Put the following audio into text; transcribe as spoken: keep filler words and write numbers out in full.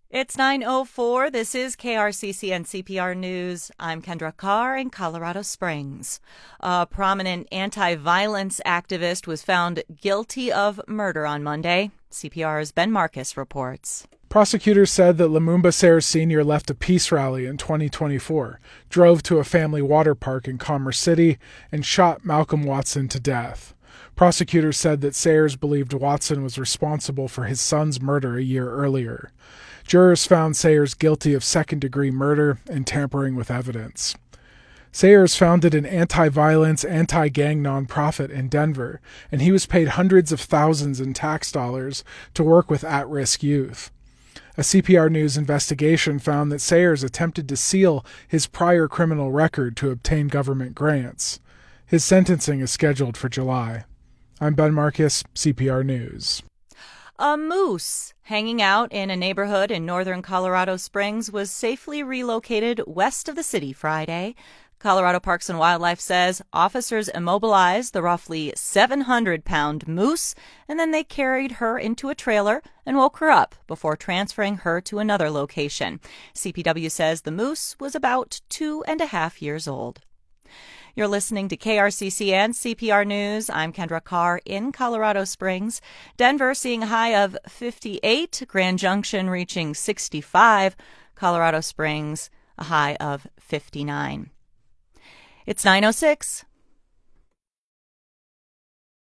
It's nine oh four. This is K R C C and C P R News. I'm Kendra Carr in Colorado Springs. A prominent anti-violence activist was found guilty of murder on Monday. C P R's Ben Marcus reports. Prosecutors said that Lumumba Sayers Senior left a peace rally in twenty twenty-four, drove to a family water park in Commerce City, and shot Malcolm Watson to death. Prosecutors said that Sayers believed Watson was responsible for his son's murder a year earlier. Jurors found Sayers guilty of second-degree murder and tampering with evidence. Sayers founded an anti-violence, anti-gang nonprofit in Denver, and he was paid hundreds of thousands in tax dollars to work with at-risk youth. A C P R News investigation found that Sayers attempted to seal his prior criminal record to obtain government grants. His sentencing is scheduled for July. I'm Ben Marcus, C P R News. A moose hanging out in a neighborhood in northern Colorado Springs was safely relocated west of the city Friday. Colorado Parks and Wildlife says officers immobilized the roughly seven hundred pound moose, and then they carried her into a trailer and woke her up before transferring her to another location. C P W says the moose was about two and a half years old. You're listening to K R C C and C P R News. I'm Kendra Carr in Colorado Springs. Denver seeing a high of fifty-eight. Grand Junction reaching sixty-five. Colorado Springs a high of fifty-nine. It's nine oh six.